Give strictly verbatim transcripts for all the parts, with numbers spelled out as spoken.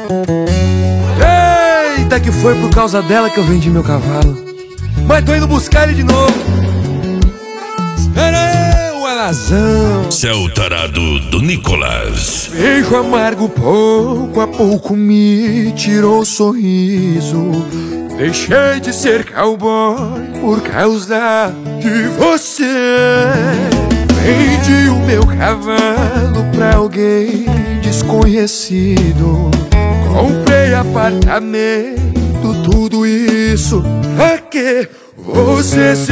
Eita, que foi por causa dela que eu vendi meu cavalo. Mas tô indo buscar ele de novo. Espera eu, alazão. Seu tarado do Nicolas. Beijo amargo pouco a pouco me tirou o sorriso. Deixei de ser cowboy por causa de você. Vendi o meu cavalo pra alguém desconhecido. Comprei apartamento, tudo isso pra que você se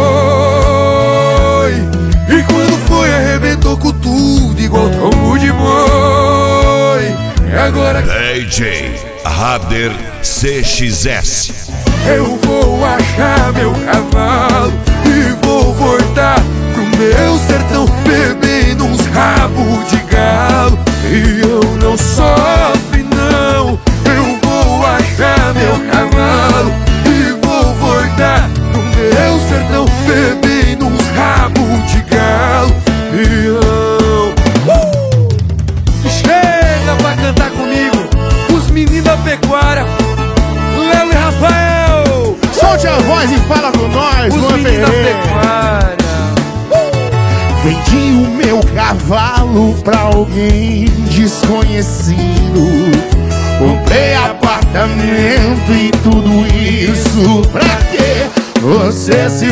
foi. E quando foi arrebentou com tudo igual tombo de boi. E agora D J Rader C X S. eu vou achar meu cavalo e vou voltar pro meu sertão, bebendo uns rabos de galo. E eu não sofro não. Eu vou achar meu cavalo e vou voltar pro meu sertão, bebendo uns rabos de galo. E eu uh! chega pra cantar comigo os meninos da pecuária, Léo e Rafael. Solte a voz e fala com nós, Os meninos da pecuária. Vendi o meu cavalo pra alguém desconhecido. Comprei apartamento e tudo isso pra que você se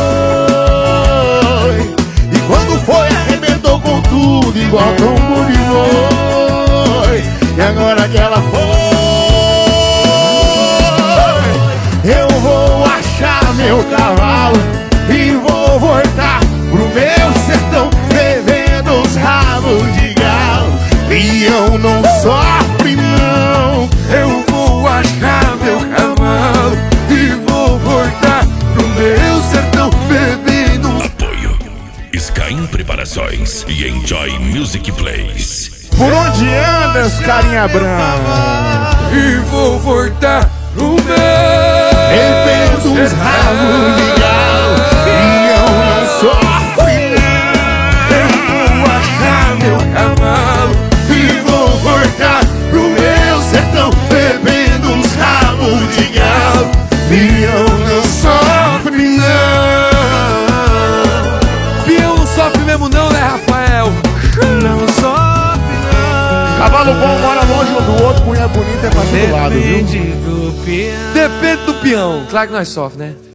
foi. E quando foi arrebentou com tudo igual tombo de boi. E agora que ela foi, eu vou achar meu cavalo e vou voltar pro meu sertão, bebendo os rabos de galo. E eu não sofre não. Eu vou achar meu cavalo e vou voltar pro meu sertão, bebendo. Apoio Skyrim Preparações e Enjoy Music Plays. Por onde andas, carinha branca? E vou voltar pro meu Bebendo os rabos de galo. E eu não sofre Eu vou achar meu cavalo e vou voltar pro meu sertão, bebendo uns rabos de galo. E eu não sofre não. Pião não sofre mesmo não, né, Rafael? Não sofre não. Cavalo bom mora longe um do outro, mulher bonita é pra todo lado, viu? Depende do peão. Depende do peão. Claro que nós sofre, né?